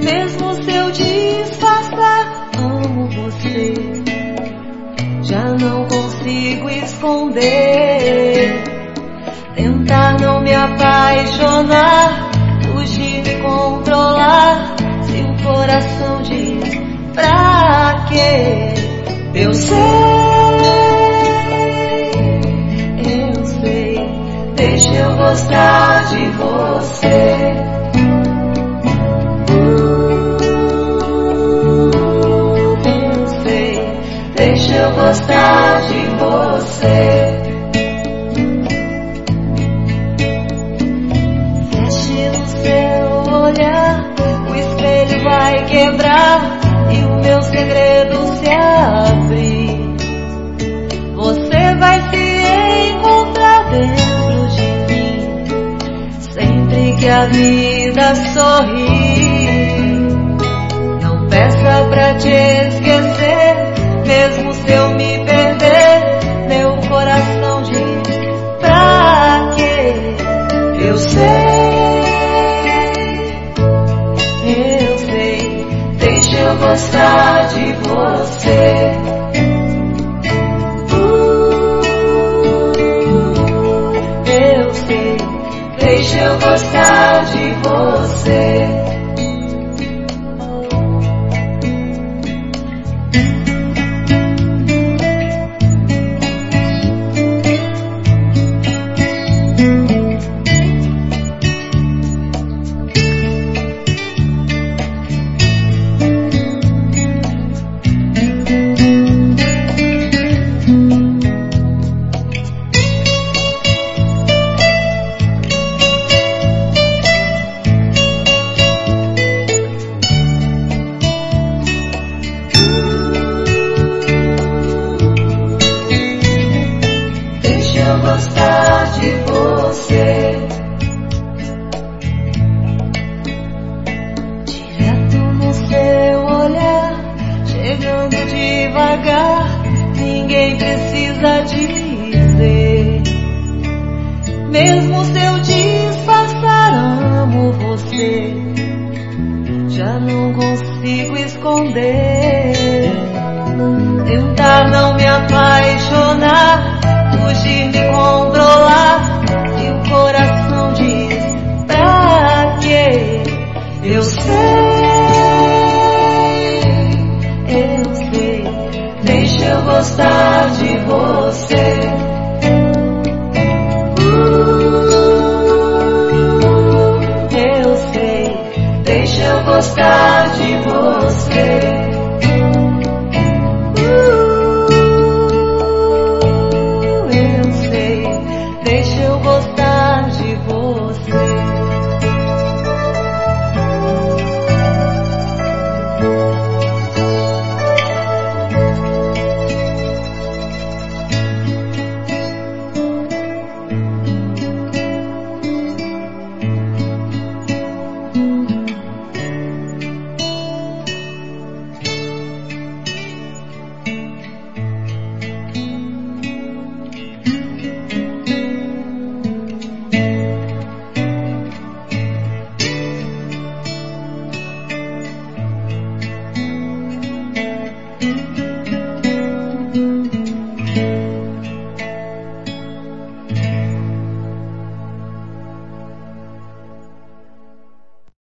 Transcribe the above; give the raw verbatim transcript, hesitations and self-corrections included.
Mesmo se eu disfarçar, amo você. Já não consigo esconder. Tentar não me apaixonar, fugir, me controlar. Se o coração diz pra quê? Eu sei, eu sei. Deixa eu gostar de você. Eu sei. Deixa eu gostar de você. O espelho vai quebrar e o meu segredo se abrir. Você vai se encontrar dentro de mim, sempre que a vida sorrir. Não peça pra te esquecer, mesmo se eu me perder. Meu coração diz pra quê? Eu sei. Deixa eu gostar de você. Uh, eu sei. Deixa eu gostar de você. Gostar de você. Direto no seu olhar, chegando devagar, ninguém precisa dizer. Mesmo se eu disfarçar, amo você. Já não consigo esconder. Tentar não me apaixonar, fugir, me controlar. E o coração diz pra quê? Eu sei, eu sei. Deixa eu gostar de você. Uh, eu sei. Deixa eu gostar de você.